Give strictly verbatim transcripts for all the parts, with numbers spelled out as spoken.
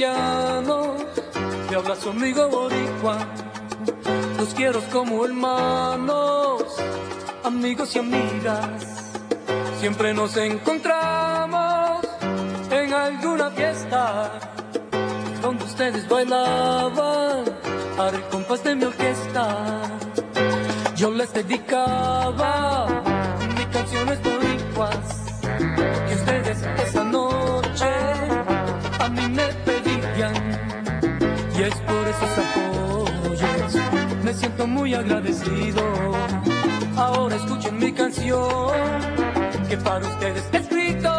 colombianos, te abrazo amigo boricua, los quiero como hermanos, amigos y amigas. Siempre nos encontramos en alguna fiesta donde ustedes bailaban al compás de mi orquesta. Yo les dedicaba mis canciones boricuas que ustedes esa noche a mí me pedían, y es por esos apoyos me siento muy agradecido. Ahora escuchen mi canción que para ustedes he escrito,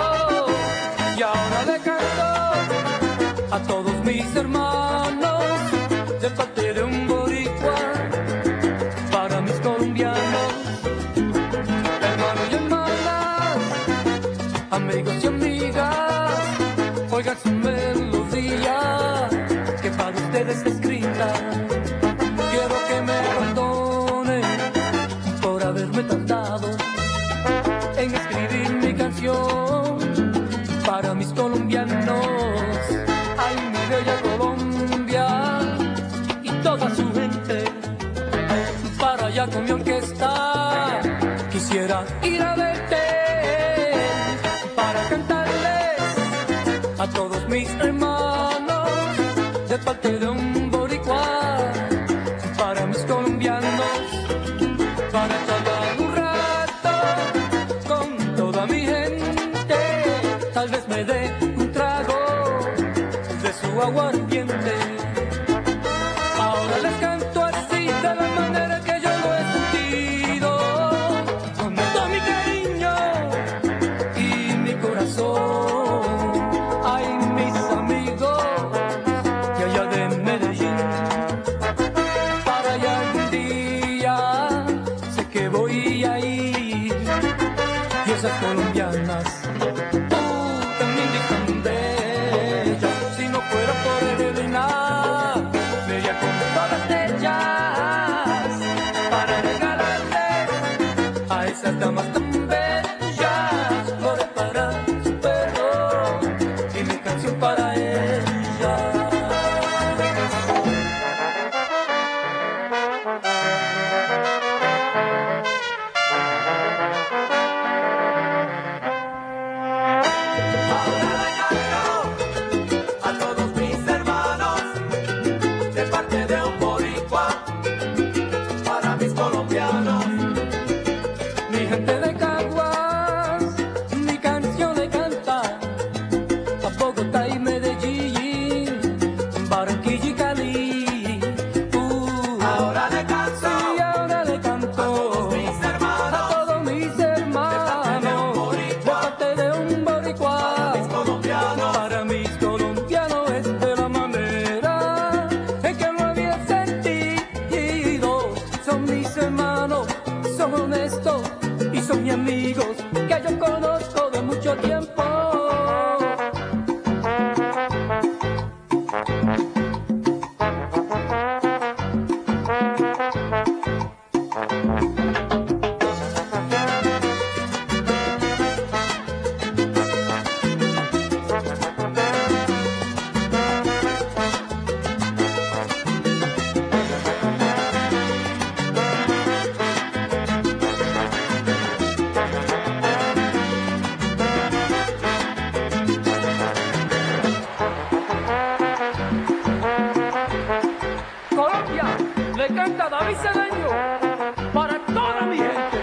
y ahora le canto a todos mis hermanos de parte de un boricua, para mis colombianos, hermanos y hermanas, amigos y amigas. Oigan su melodía que para ustedes es escrita. Quiero que me perdonen por haberme tardado en escribir mi canción para mis colombianos. Ay, mi bella Colombia y toda su gente, para allá con mi orquesta quisiera ir a verte, para cantarles a todos mis hermanos de parte de un boricua, para mis colombianos, para charlar un rato con toda mi gente. Tal vez me dé un trago de su aguardiente. Ahora les canto así, de la manera que yo lo he sentido, con todo mi cariño y mi corazón. Ay, mis amigos de allá de Medellín, para allá un día sé que voy a ir, y esas colombianas esas damas tan bellas, flores para su perro y mi canción para ella. Ahora le canto a todos mis hermanos de parte de un boricua, para mis colombianos. Mi gente de Caguas, mi canción le canta a Bogotá y Medellín, Barranquilla y Cali. Uh, ahora le canto, sí, ahora le canto a todos mis hermanos, a todos mis hermanos, de parte de un boricua, para mis colombianos, para mis colombianos. Es de la manera en que lo había sentido. Son mis hermanos, son honestos y son mis amigos que yo conozco de mucho tiempo. Colombia, le canta David Cedeño para toda mi gente.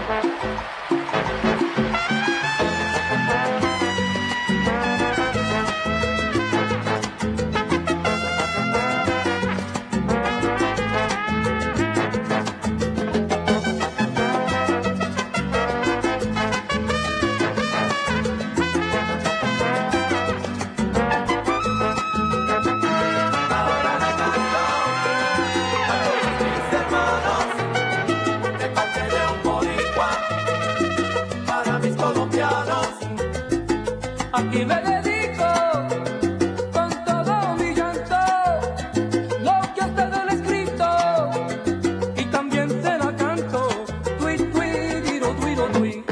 Aquí me dedico con todo mi llanto lo que a ustedes le he escrito, y también se la canto. Tui, tui, diro, duiro, tui.